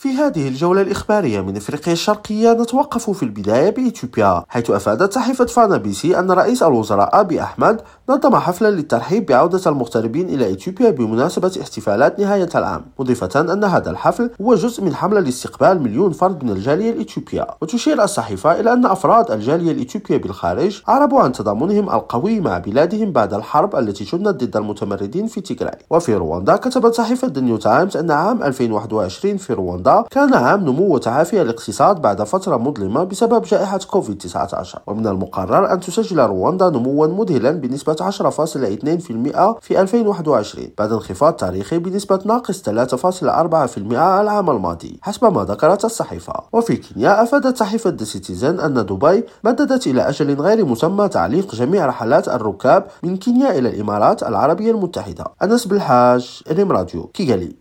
في هذه الجولة الإخبارية من إفريقيا الشرقية نتوقف في البداية بإثيوبيا، حيث أفادت صحيفة فانا بي سي أن رئيس الوزراء أبي أحمد نظم حفلا للترحيب بعودة المغتربين إلى إثيوبيا بمناسبة احتفالات نهاية العام، مضيفة أن هذا الحفل هو جزء من حملة لاستقبال 1,000,000 فرد من الجالية الإثيوبية. وتشير الصحيفة إلى أن أفراد الجالية الإثيوبية بالخارج أعربوا عن تضامنهم القوي مع بلادهم بعد الحرب التي شنت ضد المتمردين في تيغراي. وفي رواندا كتبت صحيفة The New Times أن عام 2021 في رواندا كان عام نمو وتعافي الاقتصاد بعد فترة مظلمة بسبب جائحة كوفيد-19، ومن المقرر أن تسجل رواندا نموا مذهلا بنسبة 10.2% في 2021 بعد انخفاض تاريخي بنسبة ناقص 3.4% العام الماضي حسب ما ذكرت الصحيفة. وفي كينيا أفادت صحيفة The Citizen أن دبي مددت إلى أجل غير مسمى تعليق جميع رحلات الركاب من كينيا إلى الإمارات العربية المتحدة. أنس بالحاج، إليم راديو، كيغالي.